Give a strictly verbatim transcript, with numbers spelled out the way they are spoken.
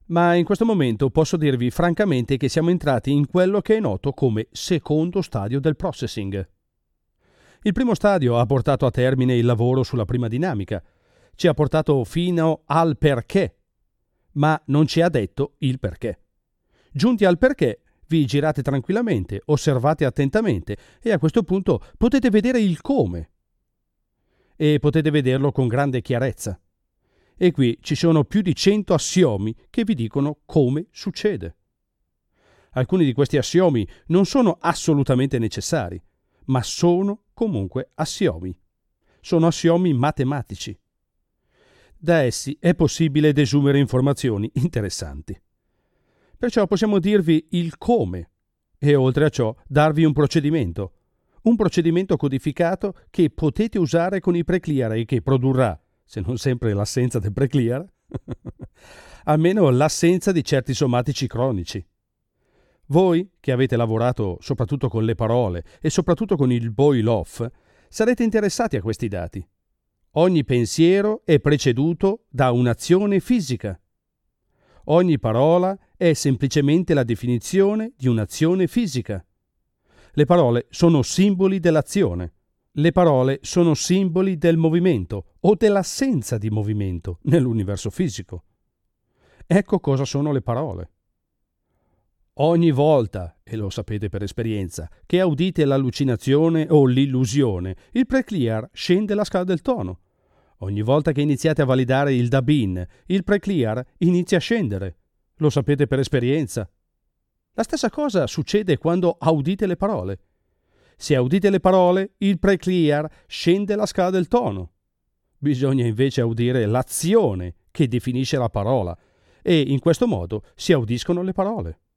Ma in questo momento posso dirvi francamente che siamo entrati in quello che è noto come secondo stadio del processing. Il primo stadio ha portato a termine il lavoro sulla prima dinamica, ci ha portato fino al perché, ma non ci ha detto il perché. Giunti al perché, vi girate tranquillamente, osservate attentamente e a questo punto potete vedere il come. E potete vederlo con grande chiarezza. E qui ci sono più di cento assiomi che vi dicono come succede. Alcuni di questi assiomi non sono assolutamente necessari, ma sono comunque assiomi. Sono assiomi matematici. Da essi è possibile desumere informazioni interessanti. Perciò possiamo dirvi il come e oltre a ciò darvi un procedimento, un procedimento codificato che potete usare con i preclear e che produrrà, se non sempre l'assenza del preclear, almeno l'assenza di certi somatici cronici. Voi, che avete lavorato soprattutto con le parole e soprattutto con il boil-off, sarete interessati a questi dati. Ogni pensiero è preceduto da un'azione fisica. Ogni parola è semplicemente la definizione di un'azione fisica. Le parole sono simboli dell'azione. Le parole sono simboli del movimento o dell'assenza di movimento nell'universo fisico. Ecco cosa sono le parole. Ogni volta, e lo sapete per esperienza, che audite l'allucinazione o l'illusione, il preclear scende la scala del tono. Ogni volta che iniziate a validare il Dabin, il preclear inizia a scendere. Lo sapete per esperienza. La stessa cosa succede quando audite le parole. Se audite le parole, il preclear scende la scala del tono. Bisogna invece audire l'azione che definisce la parola, e in questo modo si audiscono le parole.